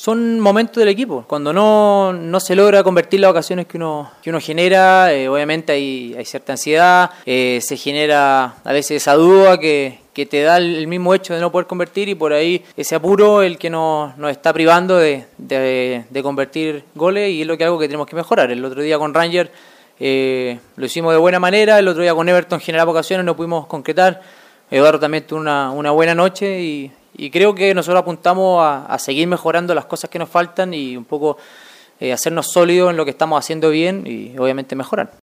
Son momentos del equipo, cuando no se logra convertir las ocasiones que uno genera, obviamente hay cierta ansiedad, se genera a veces esa duda que te da el mismo hecho de no poder convertir, y por ahí ese apuro el que nos está privando de convertir goles, y es algo que tenemos que mejorar. El otro día con Rangers lo hicimos de buena manera, el otro día con Everton generaba ocasiones, no pudimos concretar. Eduardo también tuvo una buena noche, y creo que nosotros apuntamos a seguir mejorando las cosas que nos faltan y un poco hacernos sólidos en lo que estamos haciendo bien y obviamente mejorar.